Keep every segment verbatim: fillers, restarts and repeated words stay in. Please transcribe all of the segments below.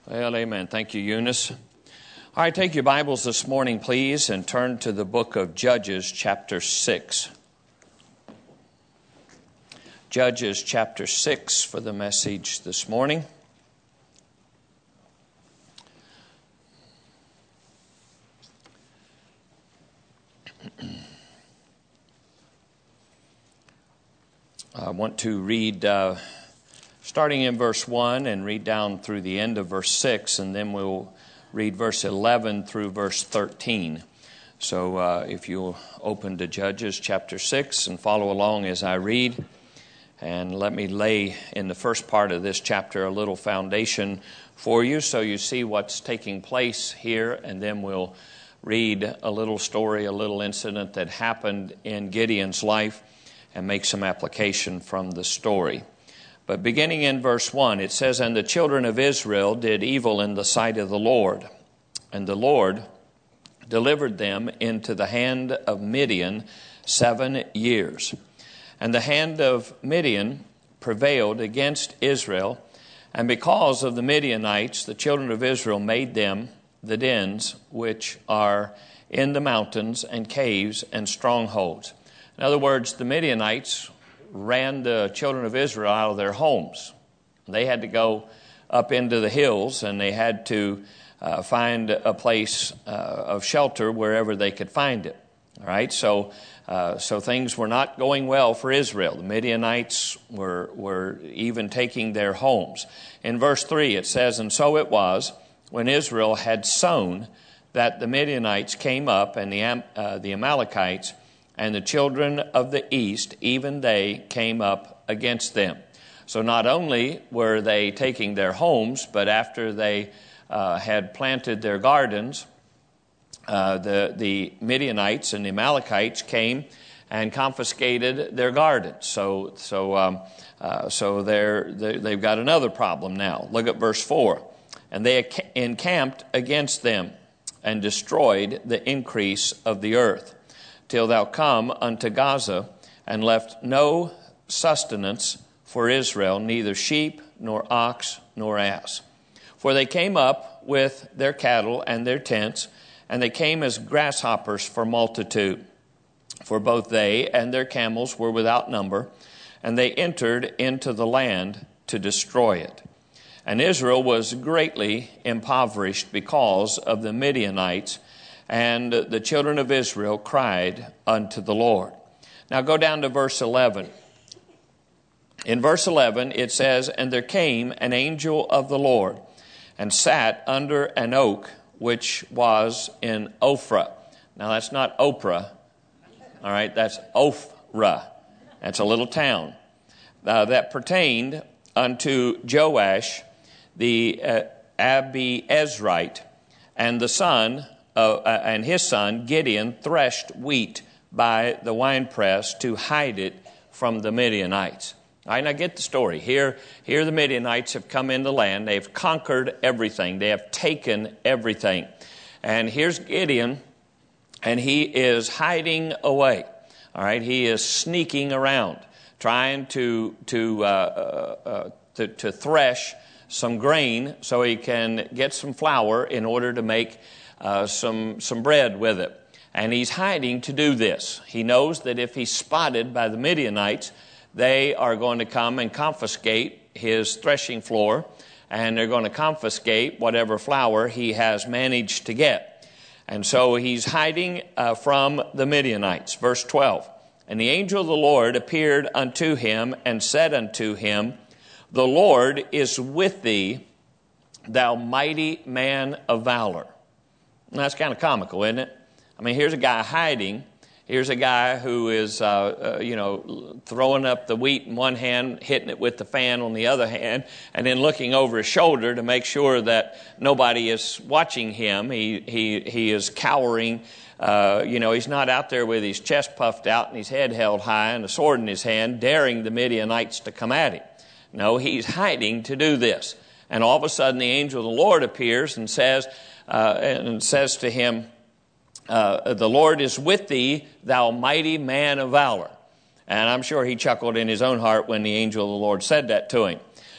Well, amen. Thank you, Eunice. All right, take your Bibles this morning, please, and turn to the book of Judges, chapter six. Judges, chapter six, for the message this morning. I want to read... Uh, Starting in verse one and read down through the end of verse six, and then we'll read verse eleven through verse thirteen. So uh, if you'll open to Judges chapter six and follow along as I read. And let me lay in the first part of this chapter a little foundation for you so you see what's taking place here, and then we'll read a little story, a little incident that happened in Gideon's life and make some application from the story. But beginning in verse one, it says, "And the children of Israel did evil in the sight of the Lord, and the Lord delivered them into the hand of Midian seven years. And the hand of Midian prevailed against Israel, and because of the Midianites, the children of Israel made them the dens which are in the mountains and caves and strongholds." In other words, the Midianites ran the children of Israel out of their homes. They had to go up into the hills, and they had to uh, find a place uh, of shelter wherever they could find it. All right, so uh, so things were not going well for Israel. The Midianites were were even taking their homes. In verse three, it says, "And so it was when Israel had sown that the Midianites came up, and the uh, the Amalekites and the children of the east, even they came up against them." So not only were they taking their homes, but after they uh, had planted their gardens, uh, the, the Midianites and the Amalekites came and confiscated their gardens. So so um, uh, so they're, they, they've got another problem now. Look at verse four. "And they encamped against them and destroyed the increase of the earth, till thou come unto Gaza, and left no sustenance for Israel, neither sheep, nor ox, nor ass. For they came up with their cattle and their tents, and they came as grasshoppers for multitude. For both they and their camels were without number, and they entered into the land to destroy it. And Israel was greatly impoverished because of the Midianites, and the children of Israel cried unto the Lord." Now go down to verse eleven. In verse eleven it says, "And there came an angel of the Lord, and sat under an oak which was in Ophrah." Now that's not Oprah. All right, that's Ophrah. That's a little town. Uh, that pertained unto Joash the uh, Abiezrite, and the son Uh, and his son Gideon threshed wheat by the winepress to hide it from the Midianites. All right, now get the story. Here, here the Midianites have come into land. They've conquered everything. They have taken everything. And here's Gideon, and he is hiding away. All right, he is sneaking around, trying to to uh, uh, uh, to, to thresh some grain so he can get some flour in order to make Uh, some some bread with it. And he's hiding to do this. He knows that if he's spotted by the Midianites, they are going to come and confiscate his threshing floor, and they're going to confiscate whatever flour he has managed to get. And so he's hiding uh, from the Midianites. Verse twelve, "And the angel of the Lord appeared unto him and said unto him, The Lord is with thee, thou mighty man of valor." And that's kind of comical, isn't it? I mean, here's a guy hiding. Here's a guy who is, uh, uh, you know, throwing up the wheat in one hand, hitting it with the fan on the other hand, and then looking over his shoulder to make sure that nobody is watching him. He he he is cowering. Uh, you know, he's not out there with his chest puffed out and his head held high and a sword in his hand, daring the Midianites to come at him. No, he's hiding to do this. And all of a sudden, the angel of the Lord appears and says, Uh, and says to him, uh, "The Lord is with thee, thou mighty man of valor." And I'm sure he chuckled in his own heart when the angel of the Lord said that to him.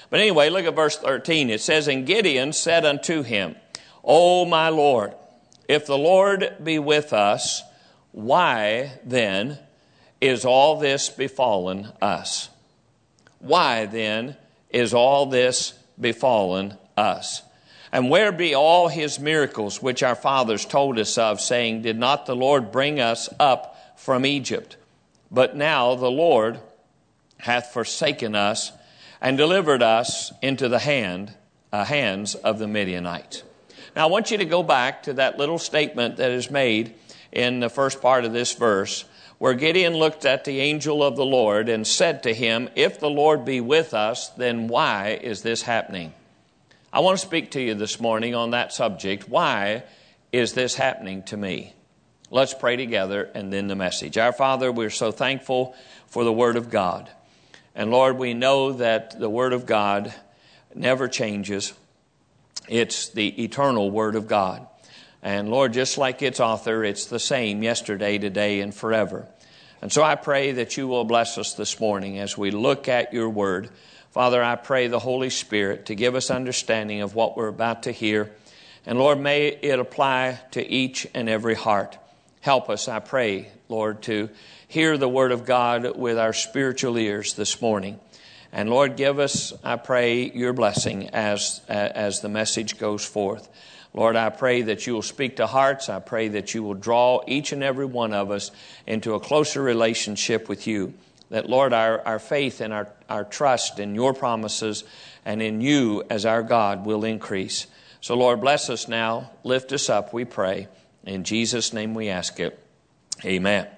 But anyway, look at verse thirteen. It says, And Gideon said unto him, O my Lord, if the Lord be with us, why then is all this befallen us? Why then is all this befallen us? And where be all his miracles which our fathers told us of, saying, Did not the Lord bring us up from Egypt? But now the Lord hath forsaken us and delivered us into the hand, uh, hands of the Midianites. Now I want you to go back to that little statement that is made in the first part of this verse, where Gideon looked at the angel of the Lord and said to him, If the Lord be with us, then why is this happening? I want to speak to you this morning on that subject. Why is this happening to me? Let's pray together and then the message. Our Father, we're so thankful for the Word of God. And Lord, we know that the Word of God never changes. It's the eternal Word of God. And Lord, just like its author, it's the same yesterday, today, and forever. And so I pray that you will bless us this morning as we look at your Word. Father, I pray the Holy Spirit to give us understanding of what we're about to hear. And Lord, may it apply to each and every heart. Help us, I pray, Lord, to hear the Word of God with our spiritual ears this morning. And Lord, give us, I pray, your blessing as, as the message goes forth. Lord, I pray that you will speak to hearts. I pray that you will draw each and every one of us into a closer relationship with you. That, Lord, our, our faith and our, our trust in your promises and in you as our God will increase. So, Lord, bless us now. Lift us up, we pray. In Jesus' name we ask it. Amen.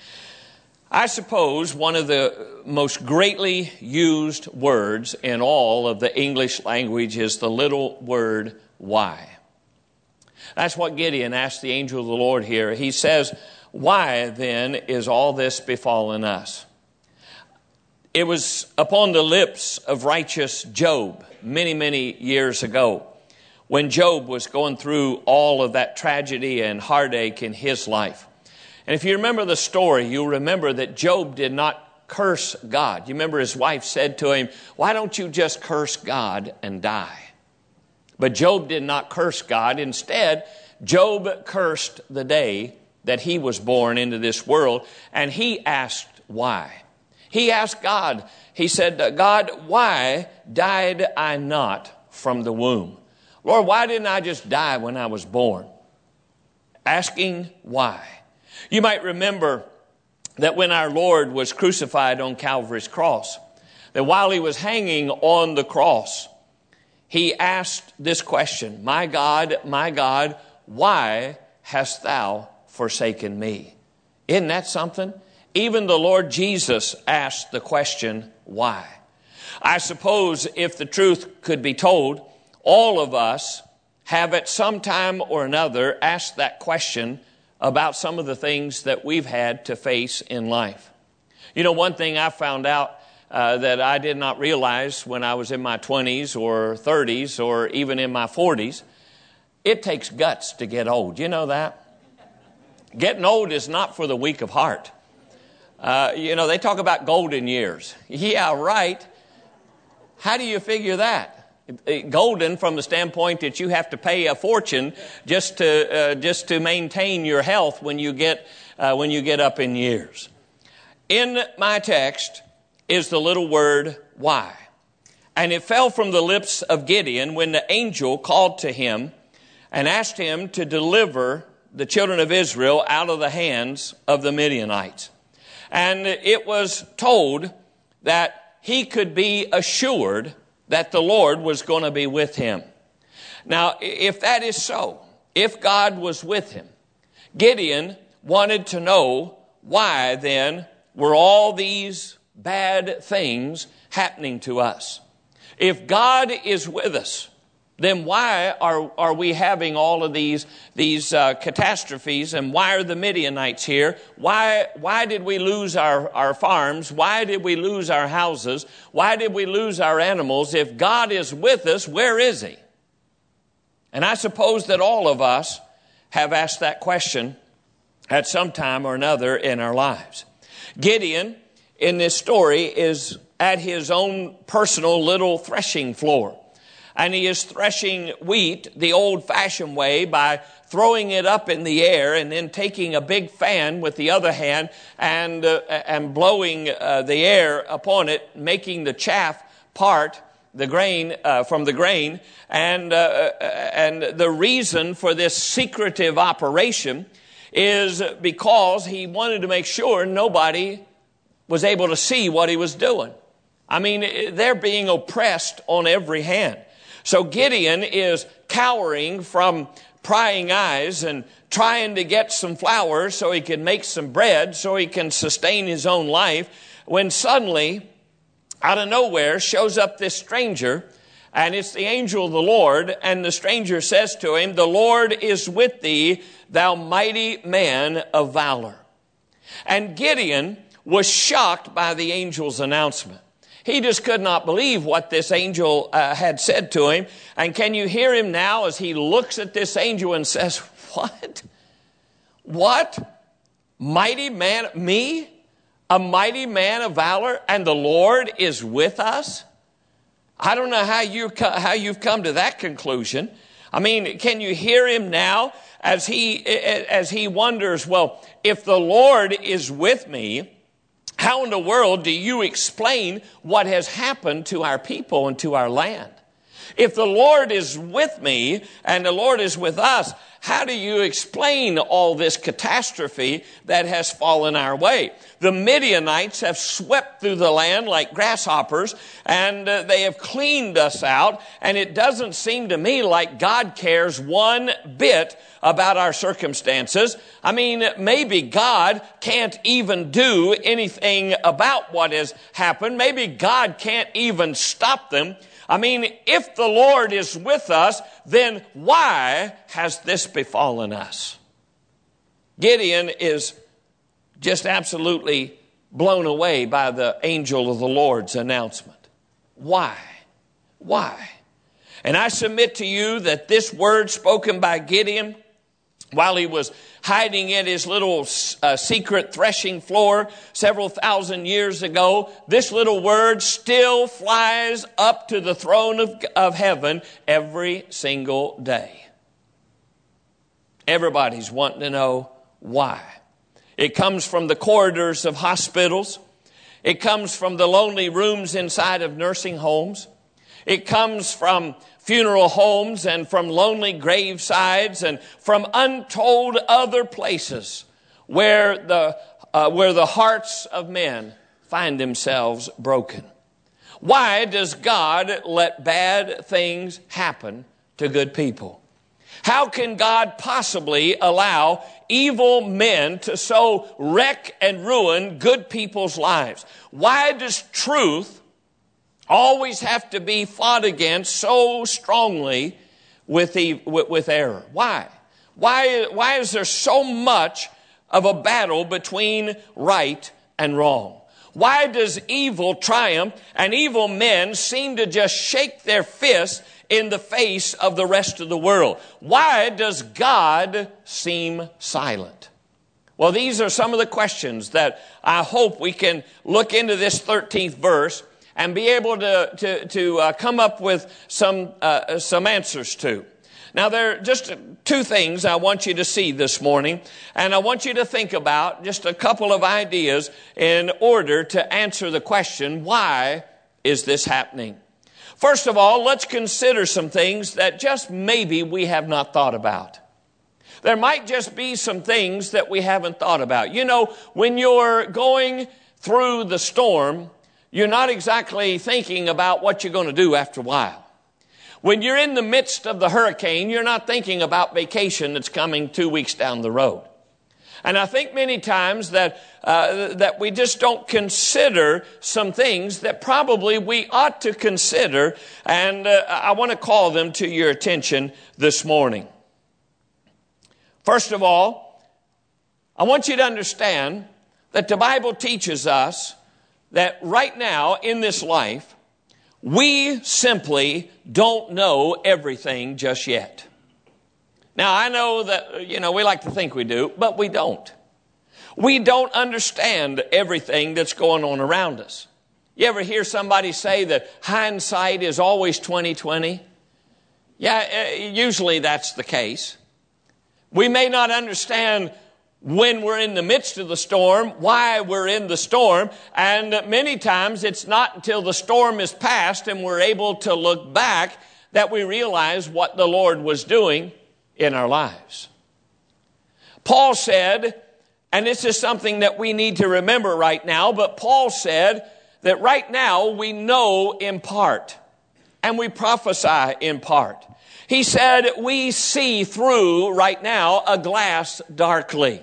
I suppose one of the most greatly used words in all of the English language is the little word why. That's what Gideon asked the angel of the Lord here. He says, why then is all this befallen us? It was upon the lips of righteous Job many, many years ago when Job was going through all of that tragedy and heartache in his life. And if you remember the story, you'll remember that Job did not curse God. You remember his wife said to him, why don't you just curse God and die? But Job did not curse God. Instead, Job cursed the day that he was born into this world, and he asked why. He asked God, he said, God, why died I not from the womb? Lord, why didn't I just die when I was born? Asking why. You might remember that when our Lord was crucified on Calvary's cross, that while he was hanging on the cross, he asked this question, my God, my God, why hast thou forsaken me? Isn't that something? Even the Lord Jesus asked the question, why? I suppose if the truth could be told, all of us have at some time or another asked that question about some of the things that we've had to face in life. You know, one thing I found out uh, that I did not realize when I was in my twenties or thirties or even in my forties, it takes guts to get old. You know that? Getting old is not for the weak of heart. Uh, you know, they talk about golden years. Yeah, right. How do you figure that? Golden from the standpoint that you have to pay a fortune just to uh, just to maintain your health when you get uh, when you get up in years. In my text is the little word why, and it fell from the lips of Gideon when the angel called to him and asked him to deliver the children of Israel out of the hands of the Midianites. And it was told that he could be assured that the Lord was going to be with him. Now, if that is so, if God was with him, Gideon wanted to know why then were all these bad things happening to us. If God is with us, then why are, are we having all of these, these uh, catastrophes, and why are the Midianites here? Why, why did we lose our, our farms? Why did we lose our houses? Why did we lose our animals? If God is with us, where is he? And I suppose that all of us have asked that question at some time or another in our lives. Gideon, in this story, is at his own personal little threshing floor. And he is threshing wheat the old-fashioned way by throwing it up in the air and then taking a big fan with the other hand and uh, and blowing uh, the air upon it, making the chaff part the grain uh, from the grain. And uh, and the reason for this secretive operation is because he wanted to make sure nobody was able to see what he was doing. I mean, they're being oppressed on every hand. So Gideon is cowering from prying eyes and trying to get some flour so he can make some bread, so he can sustain his own life, when suddenly, out of nowhere, shows up this stranger, and it's the angel of the Lord, and the stranger says to him, "The Lord is with thee, thou mighty man of valor." And Gideon was shocked by the angel's announcement. He just could not believe what this angel uh, had said to him. And can you hear him now as he looks at this angel and says, "What? What? Mighty man, me? A mighty man of valor, and the Lord is with us?" I don't know how you how you've come to that conclusion. I mean, can you hear him now as he as he wonders, well, if the Lord is with me, how in the world do you explain what has happened to our people and to our land? If the Lord is with me and the Lord is with us, how do you explain all this catastrophe that has fallen our way? The Midianites have swept through the land like grasshoppers, and uh, they have cleaned us out, and it doesn't seem to me like God cares one bit about our circumstances. I mean, maybe God can't even do anything about what has happened. Maybe God can't even stop them. I mean, if the Lord is with us, then why has this befallen us? Gideon is just absolutely blown away by the angel of the Lord's announcement. Why? Why? And I submit to you that this word spoken by Gideon while he was hiding in his little uh, secret threshing floor several thousand years ago, this little word still flies up to the throne of, of heaven every single day. Everybody's wanting to know why. It comes from the corridors of hospitals. It comes from the lonely rooms inside of nursing homes. It comes from funeral homes and from lonely gravesides and from untold other places where the uh, where the hearts of men find themselves broken. Why does God let bad things happen to good people? How can God possibly allow evil men to so wreck and ruin good people's lives? Why does truth always have to be fought against so strongly with the, with, with error? Why? Why, why is there so much of a battle between right and wrong? Why does evil triumph and evil men seem to just shake their fists in the face of the rest of the world? Why does God seem silent? Well, these are some of the questions that I hope we can look into this thirteenth verse and be able to, to, to uh, come up with some, uh, some answers to. Now, there are just two things I want you to see this morning, and I want you to think about just a couple of ideas in order to answer the question, why is this happening? First of all, let's consider some things that just maybe we have not thought about. There might just be some things that we haven't thought about. You know, when you're going through the storm, you're not exactly thinking about what you're going to do after a while. When you're in the midst of the hurricane, you're not thinking about vacation that's coming two weeks down the road. And I think many times that uh, that we just don't consider some things that probably we ought to consider, and uh, I want to call them to your attention this morning. First of all, I want you to understand that the Bible teaches us that right now in this life, we simply don't know everything just yet. Now, I know that, you know, we like to think we do, but we don't. We don't understand everything that's going on around us. You ever hear somebody say that hindsight is always twenty twenty? Yeah, usually that's the case. We may not understand when we're in the midst of the storm, why we're in the storm, and many times it's not until the storm is past and we're able to look back that we realize what the Lord was doing in our lives. Paul said, and this is something that we need to remember right now, but Paul said that right now we know in part and we prophesy in part. He said we see through right now a glass darkly.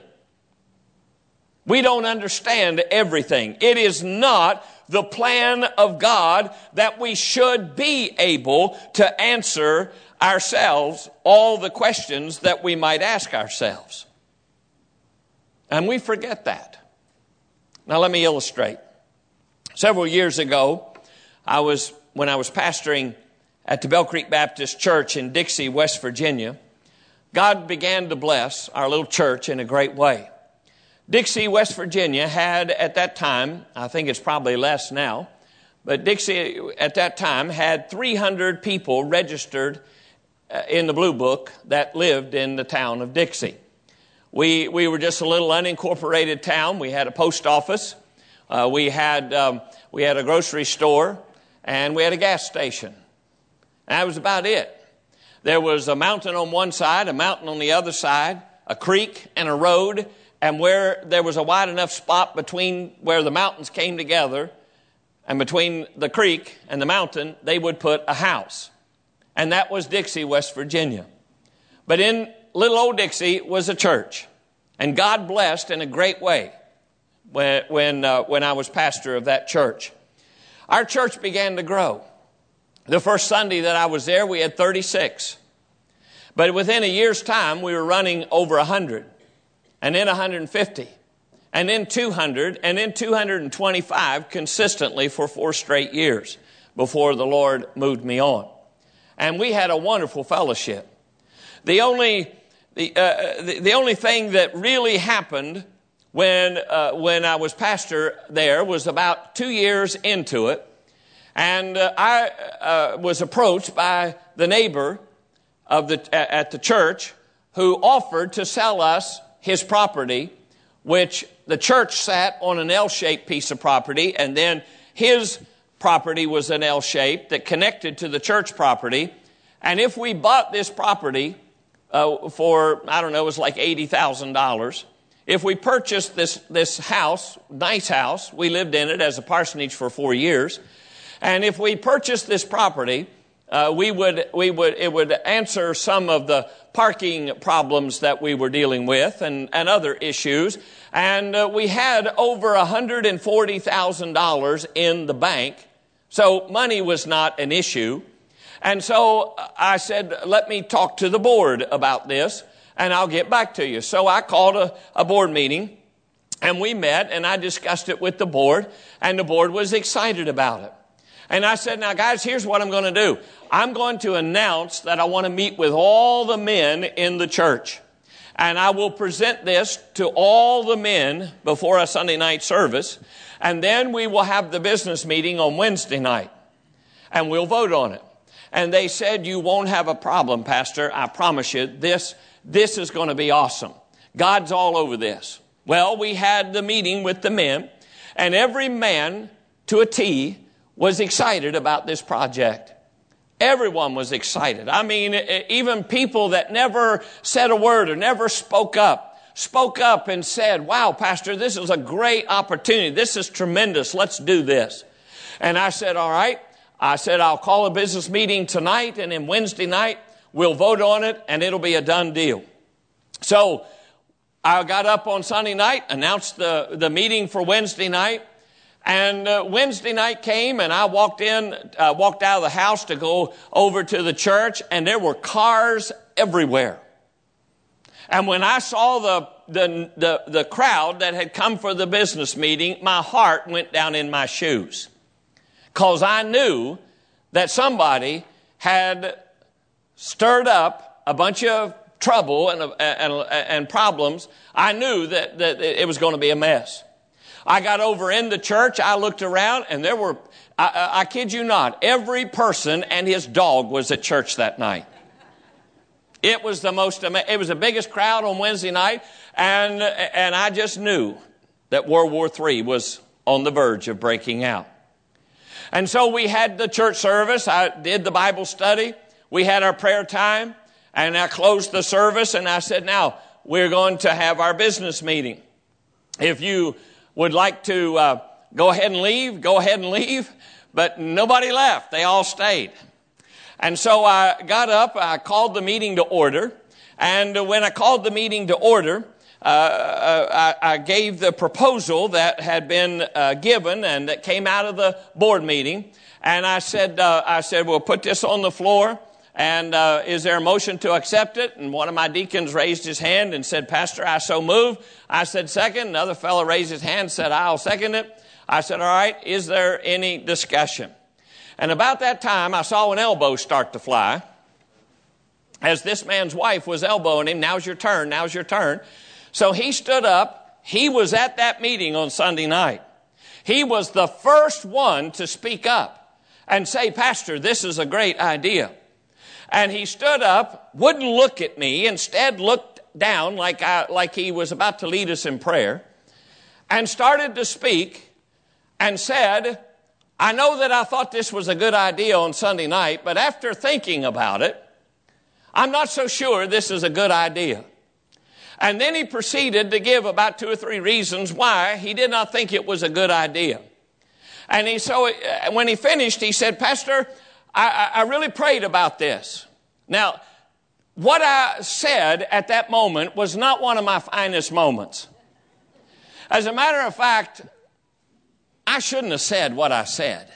We don't understand everything. It is not the plan of God that we should be able to answer ourselves all the questions that we might ask ourselves. And we forget that. Now let me illustrate. Several years ago, I was when I was pastoring at the Bell Creek Baptist Church in Dixie, West Virginia, God began to bless our little church in a great way. Dixie, West Virginia had at that time, I think it's probably less now, but Dixie at that time had three hundred people registered in the Blue Book that lived in the town of Dixie. We we were just a little unincorporated town. We had a post office, uh, we had um, we had a grocery store, and we had a gas station. And that was about it. There was a mountain on one side, a mountain on the other side, a creek and a road. And where there was a wide enough spot between where the mountains came together and between the creek and the mountain, they would put a house. And that was Dixie, West Virginia. But in little old Dixie was a church. And God blessed in a great way when, when, uh, when I was pastor of that church. Our church began to grow. The first Sunday that I was there, we had thirty-six. But within a year's time, we were running over one hundred. And then one hundred fifty, and then two hundred, and then two hundred twenty-five consistently for four straight years before the Lord moved me on. And we had a wonderful fellowship. The only the uh, the, the only thing that really happened when uh, when I was pastor there was about two years into it, and uh, I uh, was approached by the neighbor of the at the church who offered to sell us his property, which the church sat on an L-shaped piece of property, and then his property was an L-shape that connected to the church property. And if we bought this property uh, for, I don't know, it was like eighty thousand dollars, if we purchased this, this house, nice house, we lived in it as a parsonage for four years, and if we purchased this property, Uh, we would, we would, it would answer some of the parking problems that we were dealing with and, and other issues. And uh, we had over one hundred forty thousand dollars in the bank. So money was not an issue. And so I said, let me talk to the board about this and I'll get back to you. So I called a, a board meeting and we met and I discussed it with the board and the board was excited about it. And I said, now guys, here's what I'm going to do. I'm going to announce that I want to meet with all the men in the church. And I will present this to all the men before a Sunday night service. And then we will have the business meeting on Wednesday night. And we'll vote on it. And they said, you won't have a problem, Pastor. I promise you, this, this is going to be awesome. God's all over this. Well, we had the meeting with the men. And every man to a T was excited about this project. Everyone was excited. I mean, even people that never said a word or never spoke up, spoke up and said, wow, Pastor, this is a great opportunity. This is tremendous. Let's do this. And I said, all right. I said, I'll call a business meeting tonight, and then Wednesday night, we'll vote on it, and it'll be a done deal. So I got up on Sunday night, announced the, the meeting for Wednesday night. And uh, Wednesday night came and I walked in, uh, walked out of the house to go over to the church, and there were cars everywhere. And when I saw the, the, the, the crowd that had come for the business meeting, my heart went down in my shoes. Because I knew that somebody had stirred up a bunch of trouble and, and, and problems. I knew that, that it was going to be a mess. I got over in the church, I looked around, and there were, I, I, I kid you not, every person and his dog was at church that night. It was the most, it was the biggest crowd on Wednesday night, and, and I just knew that World War Three was on the verge of breaking out. And so we had the church service. I did the Bible study. We had our prayer time, and I closed the service, and I said, now, we're going to have our business meeting. If you would like to uh, go ahead and leave, go ahead and leave. But nobody left. They all stayed. And so I got up, I called the meeting to order. And when I called the meeting to order, uh, I, I gave the proposal that had been uh, given and that came out of the board meeting. And I said, uh, I said, we'll put this on the floor. And uh, is there a motion to accept it? And one of my deacons raised his hand and said, Pastor, I so move. I said, second. Another fellow raised his hand and said, I'll second it. I said, all right, is there any discussion? And about that time, I saw an elbow start to fly as this man's wife was elbowing him. Now's your turn, now's your turn. So he stood up. He was at that meeting on Sunday night. He was the first one to speak up and say, Pastor, this is a great idea. And he stood up, wouldn't look at me, instead looked down like I, like he was about to lead us in prayer, and started to speak and said, I know that I thought this was a good idea on Sunday night, but after thinking about it, I'm not so sure this is a good idea. And then he proceeded to give about two or three reasons why he did not think it was a good idea. And he so when he finished, he said, Pastor, I, I really prayed about this. Now, what I said at that moment was not one of my finest moments. As a matter of fact, I shouldn't have said what I said.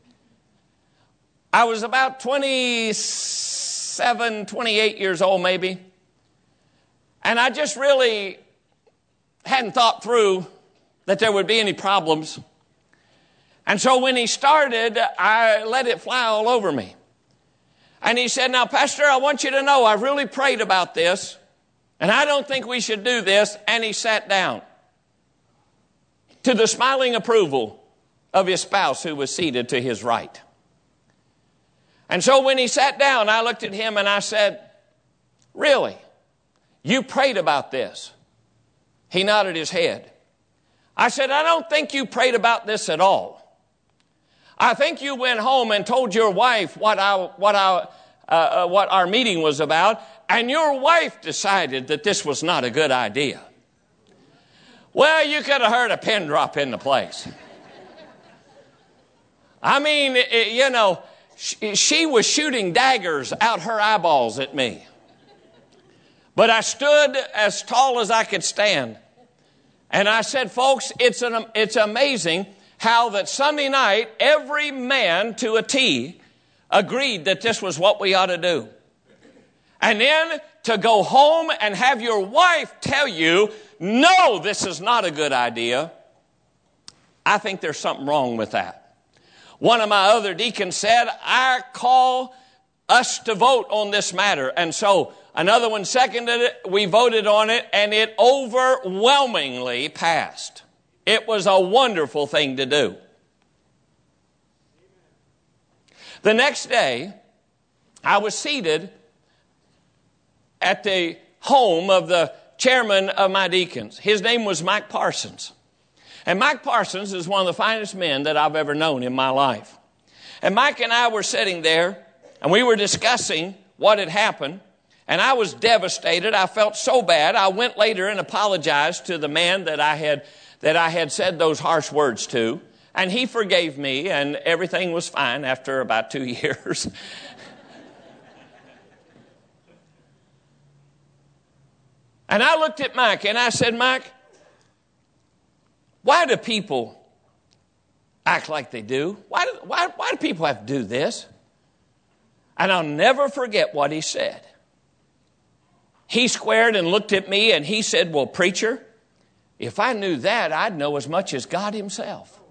I was about twenty-seven, twenty-eight years old maybe. And I just really hadn't thought through that there would be any problems. And so when he started, I let it fly all over me. And he said, now, Pastor, I want you to know I really prayed about this, and I don't think we should do this. And he sat down to the smiling approval of his spouse who was seated to his right. And so when he sat down, I looked at him and I said, really? You prayed about this? He nodded his head. I said, I don't think you prayed about this at all. I think you went home and told your wife what I, what I, uh, uh, what our meeting was about, and your wife decided that this was not a good idea. Well, you could have heard a pin drop in the place. I mean, it, you know, she, she was shooting daggers out her eyeballs at me. But I stood as tall as I could stand. And I said, folks, it's an, it's amazing how that Sunday night, every man to a T agreed that this was what we ought to do. And then to go home and have your wife tell you, no, this is not a good idea, I think there's something wrong with that. One of my other deacons said, I call us to vote on this matter. And so another one seconded it, we voted on it, and it overwhelmingly passed. It was a wonderful thing to do. The next day, I was seated at the home of the chairman of my deacons. His name was Mike Parsons. And Mike Parsons is one of the finest men that I've ever known in my life. And Mike and I were sitting there, and we were discussing what had happened. And I was devastated. I felt so bad. I went later and apologized to the man that I had that I had said those harsh words to. And he forgave me, and everything was fine after about two years. And I looked at Mike, and I said, Mike, why do people act like they do? Why do, why, why do people have to do this? And I'll never forget what he said. He squared and looked at me, and he said, well, preacher, if I knew that, I'd know as much as God himself.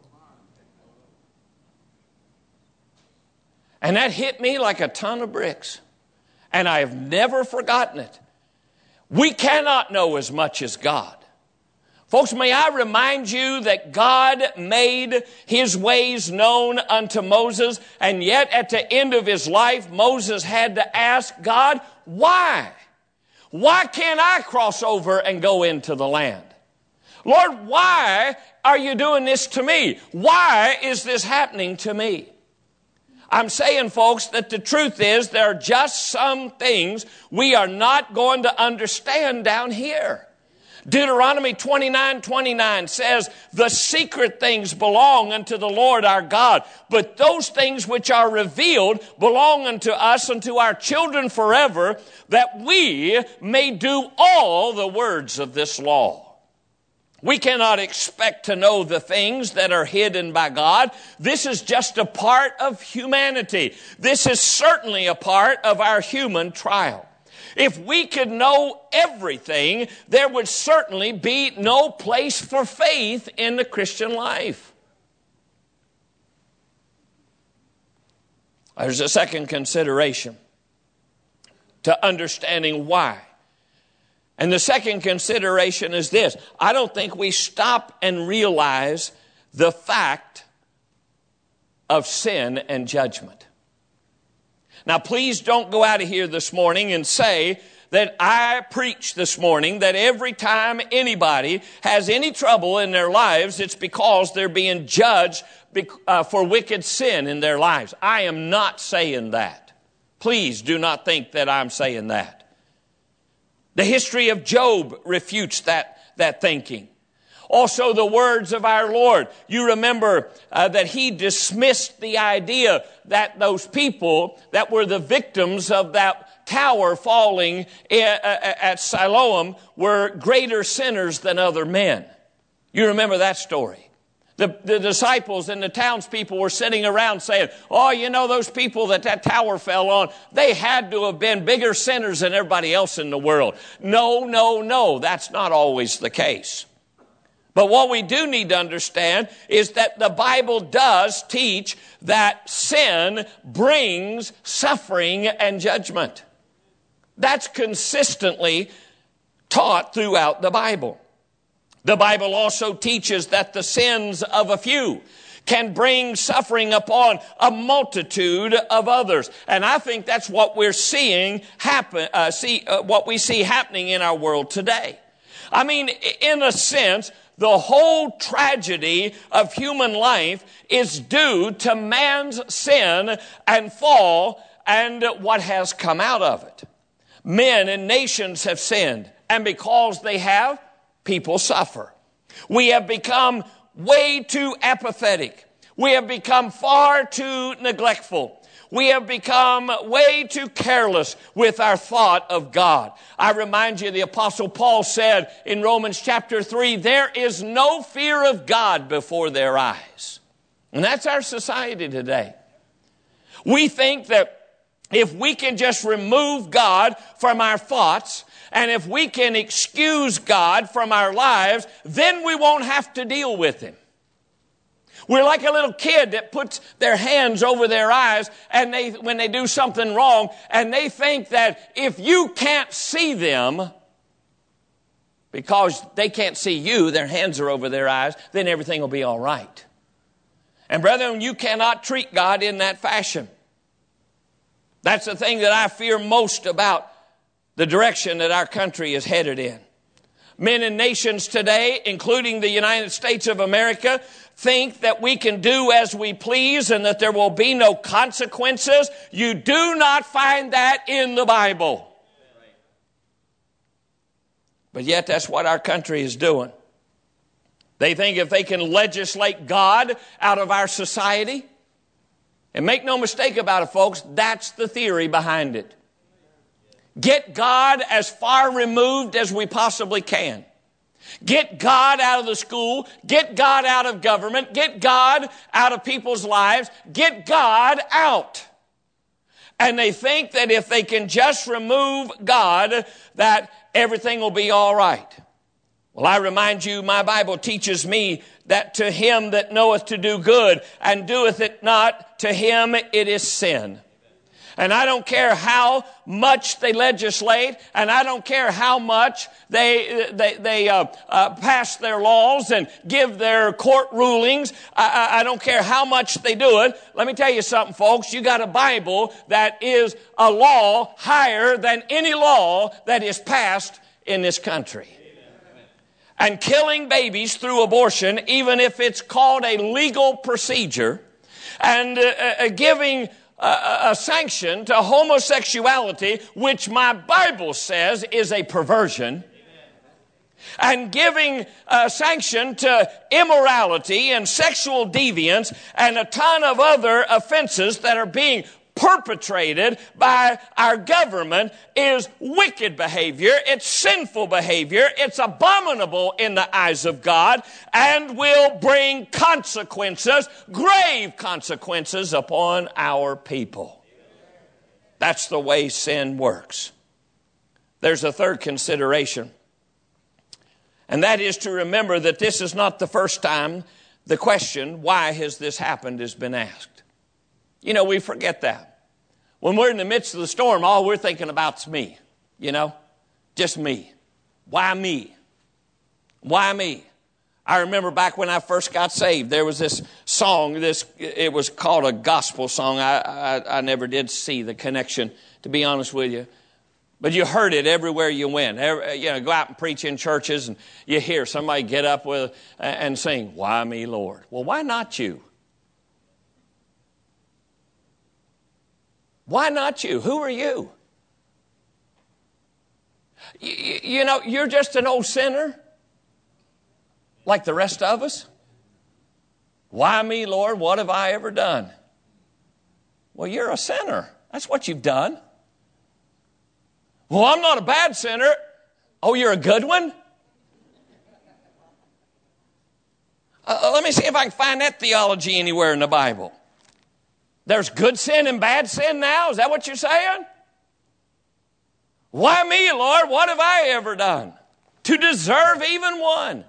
And that hit me like a ton of bricks. And I have never forgotten it. We cannot know as much as God. Folks, may I remind you that God made his ways known unto Moses, and yet at the end of his life, Moses had to ask God, why? Why can't I cross over and go into the land? Lord, why are you doing this to me? Why is this happening to me? I'm saying, folks, that the truth is there are just some things we are not going to understand down here. Deuteronomy twenty-nine twenty-nine says, the secret things belong unto the Lord our God, but those things which are revealed belong unto us and to our children forever, that we may do all the words of this law. We cannot expect to know the things that are hidden by God. This is just a part of humanity. This is certainly a part of our human trial. If we could know everything, there would certainly be no place for faith in the Christian life. There's a second consideration to understanding why. And the second consideration is this. I don't think we stop and realize the fact of sin and judgment. Now, please don't go out of here this morning and say that I preach this morning that every time anybody has any trouble in their lives, it's because they're being judged for wicked sin in their lives. I am not saying that. Please do not think that I'm saying that. The history of Job refutes that, that thinking. Also, the words of our Lord. You remember uh, that he dismissed the idea that those people that were the victims of that tower falling at Siloam were greater sinners than other men. You remember that story. The, the disciples and the townspeople were sitting around saying, oh, you know, those people that that tower fell on, they had to have been bigger sinners than everybody else in the world. No, no, no, that's not always the case. But what we do need to understand is that the Bible does teach that sin brings suffering and judgment. That's consistently taught throughout the Bible. The Bible also teaches that the sins of a few can bring suffering upon a multitude of others. And I think that's what we're seeing happen, uh, see, uh, what we see happening in our world today. I mean, in a sense, the whole tragedy of human life is due to man's sin and fall and what has come out of it. Men and nations have sinned, and because they have, people suffer. We have become way too apathetic. We have become far too neglectful. We have become way too careless with our thought of God. I remind you, the Apostle Paul said in Romans chapter three, there is no fear of God before their eyes. And that's our society today. We think that if we can just remove God from our thoughts, and if we can excuse God from our lives, then we won't have to deal with Him. We're like a little kid that puts their hands over their eyes and they, when they do something wrong, and they think that if you can't see them, because they can't see you, their hands are over their eyes, then everything will be all right. And brethren, you cannot treat God in that fashion. That's the thing that I fear most about the direction that our country is headed in. Men and nations today, including the United States of America, think that we can do as we please and that there will be no consequences. You do not find that in the Bible. But yet that's what our country is doing. They think if they can legislate God out of our society, and make no mistake about it, folks, that's the theory behind it. Get God as far removed as we possibly can. Get God out of the school. Get God out of government. Get God out of people's lives. Get God out. And they think that if they can just remove God, that everything will be all right. Well, I remind you, my Bible teaches me that to him that knoweth to do good and doeth it not, to him it is sin. And I don't care how much they legislate, and I don't care how much they they, they uh, uh, pass their laws and give their court rulings. I, I, I don't care how much they do it. Let me tell you something, folks. You got a Bible that is a law higher than any law that is passed in this country. And killing babies through abortion, even if it's called a legal procedure, and uh, uh, giving a, a sanction to homosexuality, which my Bible says is a perversion, and giving a sanction to immorality and sexual deviance and a ton of other offenses that are being perpetrated by our government is wicked behavior. It's sinful behavior. It's abominable in the eyes of God and will bring consequences, grave consequences upon our people. That's the way sin works. There's a third consideration, and that is to remember that this is not the first time the question, why has this happened, has been asked. You know, we forget that. When we're in the midst of the storm, all we're thinking about is me, you know, just me. Why me? Why me? I remember back when I first got saved, there was this song, this it was called a gospel song. I, I, I never did see the connection, to be honest with you. But you heard it everywhere you went. Every, you know, go out and preach in churches and you hear somebody get up with and sing, "Why me, Lord?" Well, why not you? Why not you? Who are you? you? You know, you're just an old sinner like the rest of us. Why me, Lord? What have I ever done? Well, you're a sinner. That's what you've done. Well, I'm not a bad sinner. Oh, you're a good one? Uh, let me see if I can find that theology anywhere in the Bible. There's good sin and bad sin now? Is that what you're saying? Why me, Lord? What have I ever done to deserve even one?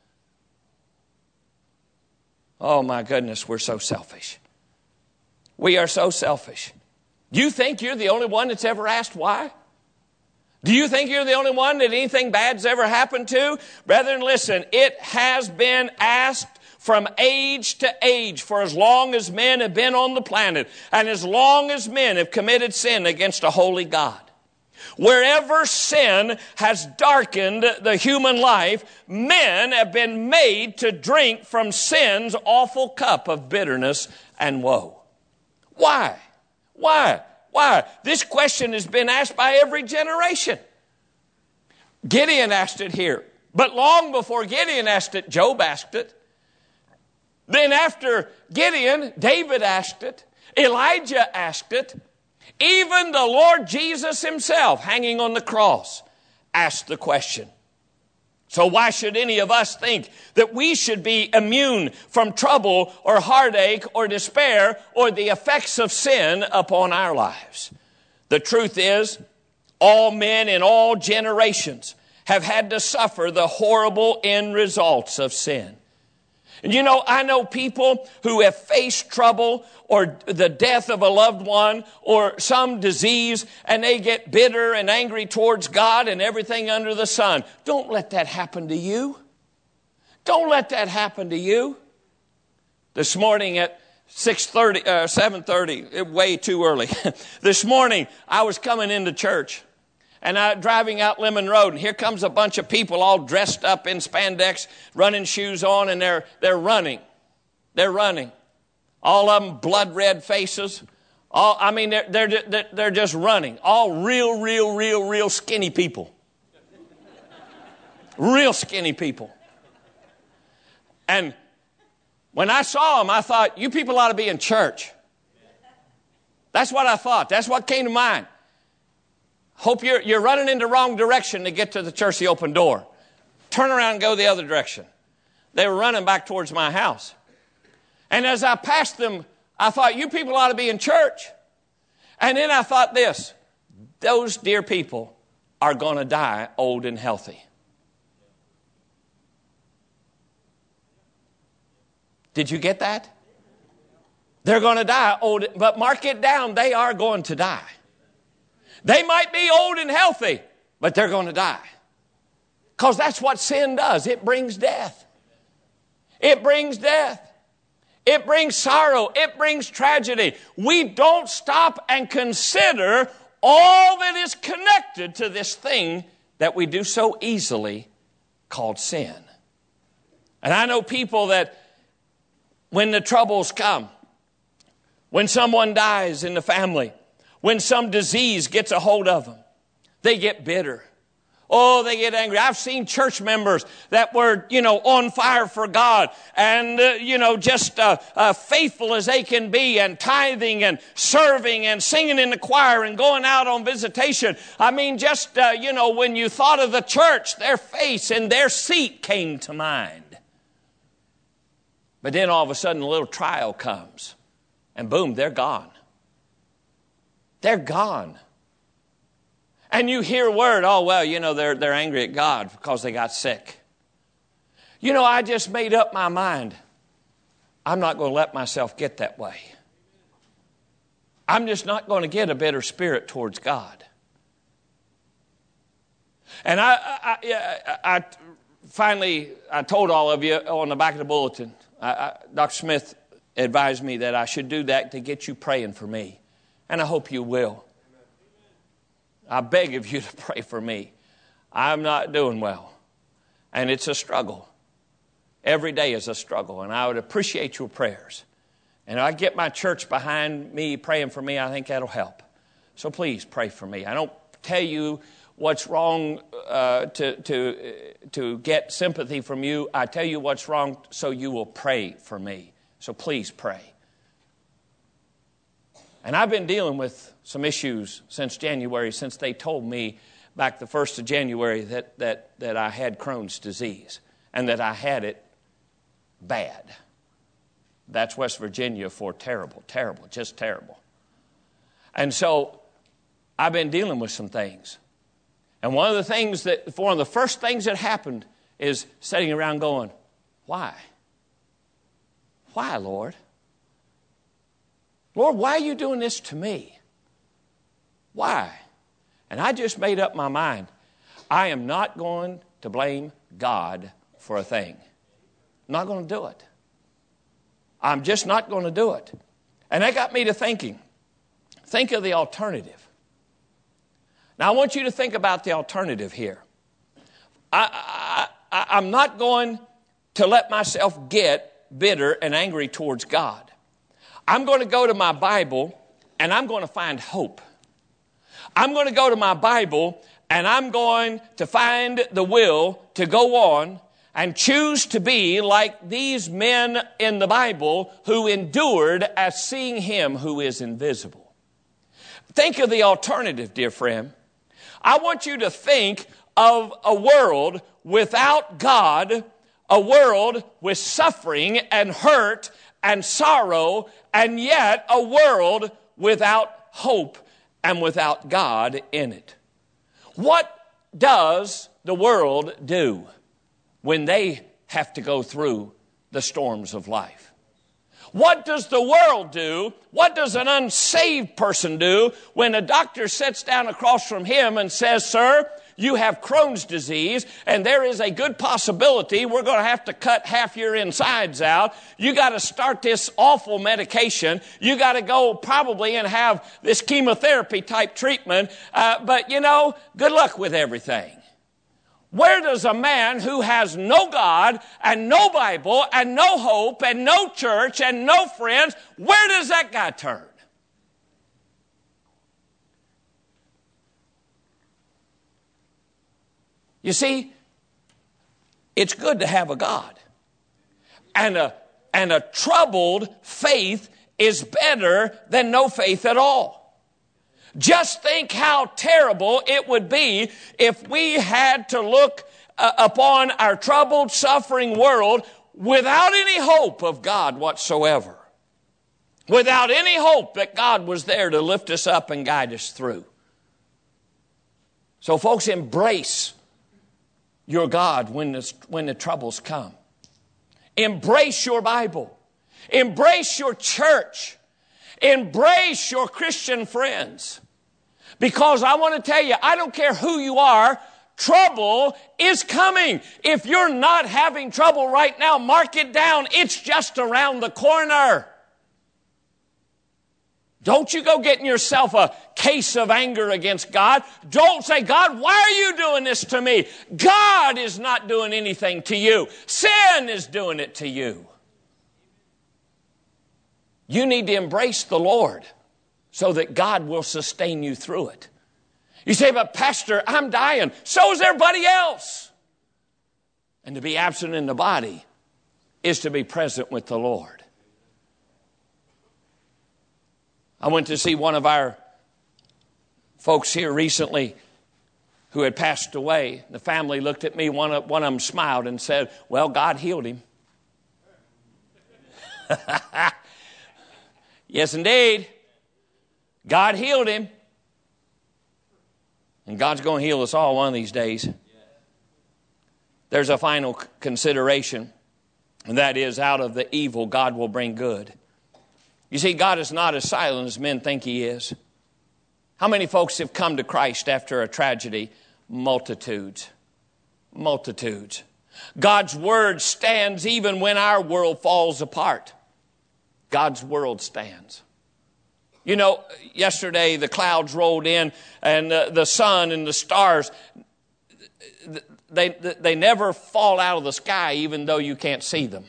Oh, my goodness, we're so selfish. We are so selfish. Do you think you're the only one that's ever asked why? Do you think you're the only one that anything bad's ever happened to? Brethren, listen, it has been asked from age to age, for as long as men have been on the planet, and as long as men have committed sin against a holy God. Wherever sin has darkened the human life, men have been made to drink from sin's awful cup of bitterness and woe. Why? Why? Why? This question has been asked by every generation. Gideon asked it here, but long before Gideon asked it, Job asked it. Then after Gideon, David asked it. Elijah asked it. Even the Lord Jesus himself, hanging on the cross, asked the question. So why should any of us think that we should be immune from trouble or heartache or despair or the effects of sin upon our lives? The truth is, all men in all generations have had to suffer the horrible end results of sin. And you know, I know people who have faced trouble or the death of a loved one or some disease, and they get bitter and angry towards God and everything under the sun. Don't let that happen to you. Don't let that happen to you. This morning at six thirty, uh, seven thirty, way too early. This morning I was coming into church. And I'm driving out Lemon Road, and here comes a bunch of people all dressed up in spandex, running shoes on, and they're they're running. They're running. All of them blood red faces. All I mean, they're they're they're just running. All real, real, real, real skinny people. Real skinny people. And when I saw them, I thought, you people ought to be in church. That's what I thought. That's what came to mind. Hope you're, you're running in the wrong direction to get to the church, the open door. Turn around and go the other direction. They were running back towards my house. And as I passed them, I thought, you people ought to be in church. And then I thought this, those dear people are going to die old and healthy. Did you get that? They're going to die old, but mark it down, they are going to die. They might be old and healthy, but they're going to die. Because that's what sin does. It brings death. It brings death. It brings sorrow. It brings tragedy. We don't stop and consider all that is connected to this thing that we do so easily called sin. And I know people that when the troubles come, when someone dies in the family, when some disease gets a hold of them, they get bitter. Oh, they get angry. I've seen church members that were, you know, on fire for God and, uh, you know, just uh, uh, faithful as they can be and tithing and serving and singing in the choir and going out on visitation. I mean, just, uh, you know, when you thought of the church, their face and their seat came to mind. But then all of a sudden a little trial comes and boom, they're gone. They're gone. And you hear word, oh, well, you know, they're, they're angry at God because they got sick. You know, I just made up my mind. I'm not going to let myself get that way. I'm just not going to get a bitter spirit towards God. And I, I, I, I finally, I told all of you on the back of the bulletin, I, I, Doctor Smith advised me that I should do that to get you praying for me. And I hope you will. I beg of you to pray for me. I'm not doing well. And it's a struggle. Every day is a struggle. And I would appreciate your prayers. And if I get my church behind me praying for me, I think that'll help. So please pray for me. I don't tell you what's wrong uh, to, to, to get sympathy from you. I tell you what's wrong so you will pray for me. So please pray. And I've been dealing with some issues since January, since they told me back the first of January that, that, that I had Crohn's disease and that I had it bad. That's West Virginia for terrible, terrible, just terrible. And so I've been dealing with some things. And one of the things that, one of the first things that happened is sitting around going, why? Why, Lord? Lord, why are you doing this to me? Why? And I just made up my mind. I am not going to blame God for a thing. I'm not going to do it. I'm just not going to do it. And that got me to thinking. Think of the alternative. Now, I want you to think about the alternative here. I, I, I, I'm not going to let myself get bitter and angry towards God. I'm going to go to my Bible and I'm going to find hope. I'm going to go to my Bible and I'm going to find the will to go on and choose to be like these men in the Bible who endured as seeing Him who is invisible. Think of the alternative, dear friend. I want you to think of a world without God, a world with suffering and hurt and sorrow, and yet a world without hope and without God in it. What does the world do when they have to go through the storms of life? What does the world do? What does an unsaved person do when a doctor sits down across from him and says, sir, you have Crohn's disease, and there is a good possibility we're going to have to cut half your insides out. You got to start this awful medication. You got to go probably and have this chemotherapy type treatment. Uh, but, you know, good luck with everything. Where does a man who has no God and no Bible and no hope and no church and no friends, where does that guy turn? You see, it's good to have a God. And a, and a troubled faith is better than no faith at all. Just think how terrible it would be if we had to look uh, upon our troubled, suffering world without any hope of God whatsoever. Without any hope that God was there to lift us up and guide us through. So folks, embrace your God when the, when the troubles come. Embrace your Bible. Embrace your church. Embrace your Christian friends. Because I want to tell you, I don't care who you are, trouble is coming. If you're not having trouble right now, mark it down. It's just around the corner. Don't you go getting yourself a case of anger against God. Don't say, God, why are you doing this to me? God is not doing anything to you. Sin is doing it to you. You need to embrace the Lord so that God will sustain you through it. You say, but Pastor, I'm dying. So is everybody else. And to be absent in the body is to be present with the Lord. I went to see one of our folks here recently who had passed away. The family looked at me. One of, one of them smiled and said, well, God healed him. Yes, indeed. God healed him. And God's going to heal us all one of these days. There's a final consideration, and that is, out of the evil, God will bring good. You see, God is not as silent as men think He is. How many folks have come to Christ after a tragedy? Multitudes. Multitudes. God's Word stands even when our world falls apart. God's Word stands. You know, yesterday the clouds rolled in and the, the sun and the stars, they, they never fall out of the sky even though you can't see them.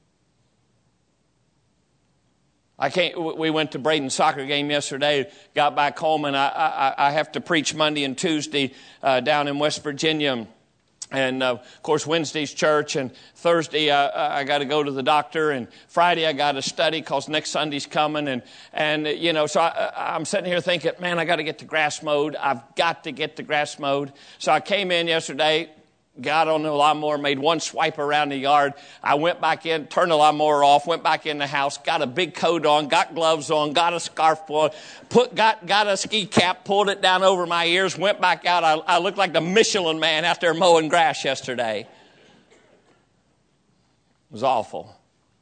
I can't. We went to Braden's soccer game yesterday, got back home, and I, I, I have to preach Monday and Tuesday uh, down in West Virginia. And, uh, of course, Wednesday's church, and Thursday uh, I got to go to the doctor, and Friday I got to study because next Sunday's coming. And, and you know, so I, I'm sitting here thinking, man, I got to get to grass mowed. I've got to get to grass mowed. So I came in yesterday, got on the lawnmower, made one swipe around the yard. I went back in, turned the lawnmower off, went back in the house, got a big coat on, got gloves on, got a scarf on, put, got, got a ski cap, pulled it down over my ears, went back out. I, I looked like the Michelin man out there mowing grass yesterday. It was awful.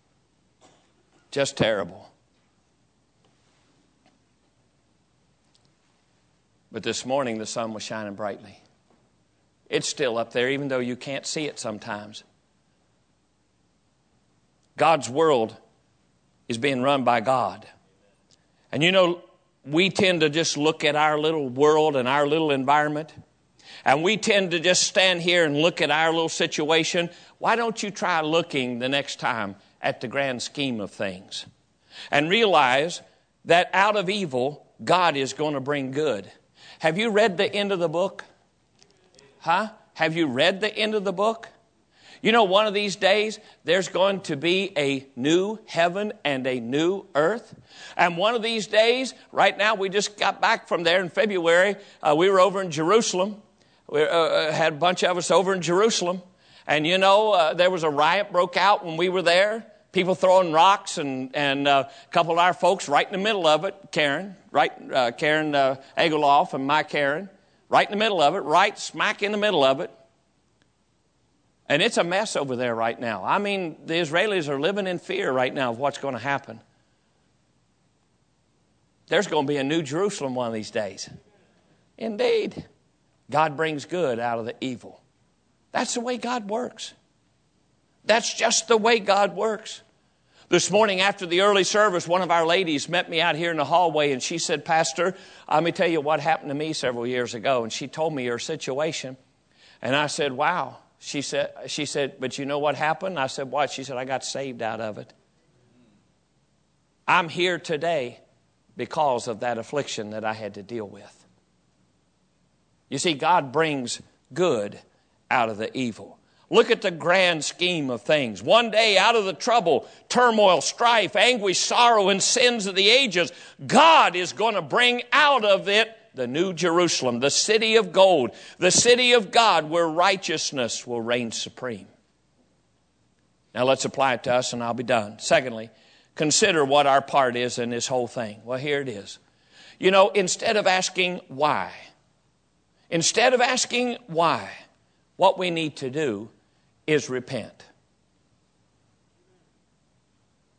Just terrible. But this morning the sun was shining brightly. It's still up there, even though you can't see it sometimes. God's world is being run by God. And you know, we tend to just look at our little world and our little environment. And we tend to just stand here and look at our little situation. Why don't you try looking the next time at the grand scheme of things? And realize that out of evil, God is going to bring good. Have you read the end of the book? Huh? Have you read the end of the book? You know, one of these days, there's going to be a new heaven and a new earth. And one of these days, right now, we just got back from there in February. Uh, we were over in Jerusalem. We uh, had a bunch of us over in Jerusalem. And, you know, uh, there was a riot broke out when we were there. People throwing rocks, and, and uh, a couple of our folks right in the middle of it, Karen, right, uh, Karen uh, Egoloff and my Karen. Right in the middle of it, right smack in the middle of it. And it's a mess over there right now. I mean, the Israelis are living in fear right now of what's going to happen. There's going to be a new Jerusalem one of these days. Indeed. God brings good out of the evil. That's the way God works. That's just the way God works. This morning after the early service, one of our ladies met me out here in the hallway, and she said, Pastor, let me tell you what happened to me several years ago. And she told me her situation. And I said, wow. She said, she said, but you know what happened? I said, what? She said, I got saved out of it. I'm here today because of that affliction that I had to deal with. You see, God brings good out of the evil. Look at the grand scheme of things. One day, out of the trouble, turmoil, strife, anguish, sorrow, and sins of the ages, God is going to bring out of it the new Jerusalem, the city of gold, the city of God where righteousness will reign supreme. Now let's apply it to us and I'll be done. Secondly, consider what our part is in this whole thing. Well, here it is. You know, instead of asking why, instead of asking why, what we need to do is repent.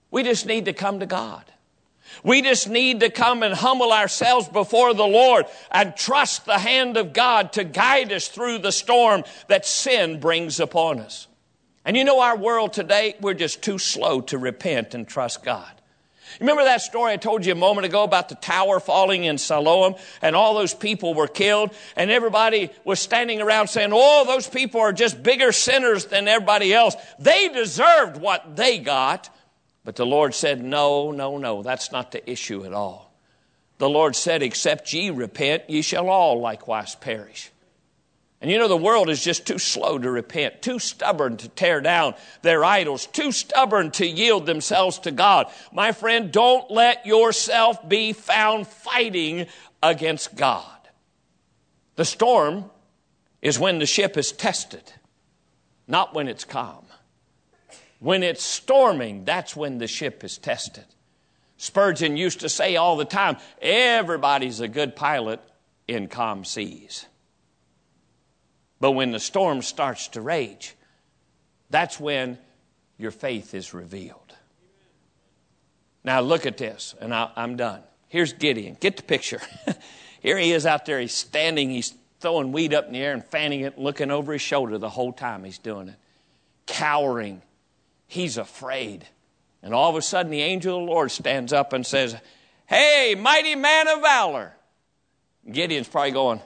We just need to come to God. We just need to come and humble ourselves before the Lord and trust the hand of God to guide us through the storm that sin brings upon us. And you know, our world today, we're just too slow to repent and trust God. Remember that story I told you a moment ago about the tower falling in Siloam, and all those people were killed, and everybody was standing around saying, oh, those people are just bigger sinners than everybody else. They deserved what they got. But the Lord said, no, no, no, that's not the issue at all. The Lord said, except ye repent, ye shall all likewise perish. And you know, the world is just too slow to repent, too stubborn to tear down their idols, too stubborn to yield themselves to God. My friend, don't let yourself be found fighting against God. The storm is when the ship is tested, not when it's calm. When it's storming, that's when the ship is tested. Spurgeon used to say all the time, everybody's a good pilot in calm seas. But when the storm starts to rage, that's when your faith is revealed. Now look at this, and I, I'm done. Here's Gideon. Get the picture. Here he is out there. He's standing. He's throwing wheat up in the air and fanning it, looking over his shoulder the whole time he's doing it. Cowering. He's afraid. And all of a sudden, the angel of the Lord stands up and says, hey, mighty man of valor. Gideon's probably going,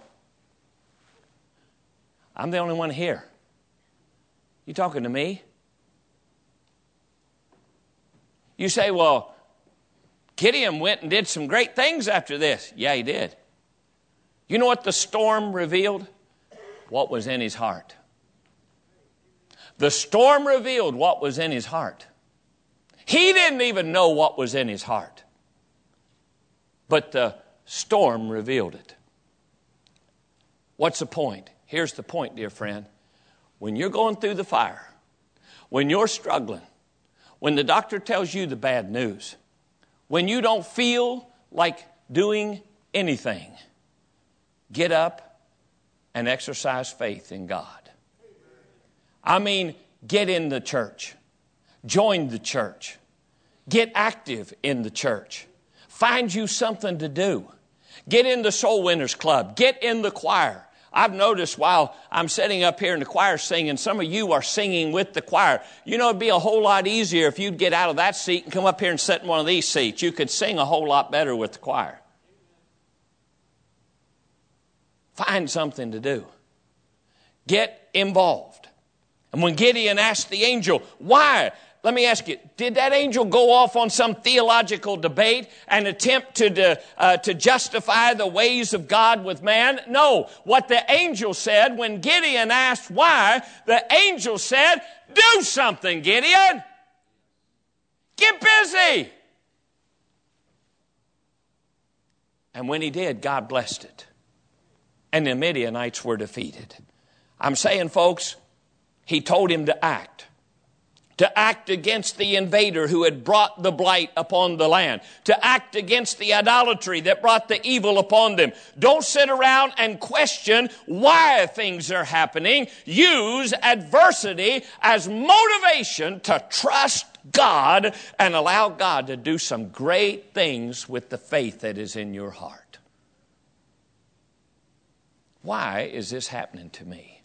I'm the only one here. You talking to me? You say, well, Gideon went and did some great things after this. Yeah, he did. You know what the storm revealed? What was in his heart. The storm revealed what was in his heart. He didn't even know what was in his heart. But the storm revealed it. What's the point? Here's the point, dear friend. When you're going through the fire, when you're struggling, when the doctor tells you the bad news, when you don't feel like doing anything, get up and exercise faith in God. I mean, get in the church. Join the church. Get active in the church. Find you something to do. Get in the Soul Winners Club. Get in the choir. I've noticed while I'm sitting up here in the choir singing, some of you are singing with the choir. You know, it'd be a whole lot easier if you'd get out of that seat and come up here and sit in one of these seats. You could sing a whole lot better with the choir. Find something to do. Get involved. And when Gideon asked the angel, why? Let me ask you, did that angel go off on some theological debate and attempt to, de, uh, to justify the ways of God with man? No. What the angel said when Gideon asked why, the angel said, do something, Gideon. Get busy. And when he did, God blessed it. And the Midianites were defeated. I'm saying, folks, he told him to act. To act against the invader who had brought the blight upon the land. To act against the idolatry that brought the evil upon them. Don't sit around and question why things are happening. Use adversity as motivation to trust God and allow God to do some great things with the faith that is in your heart. Why is this happening to me?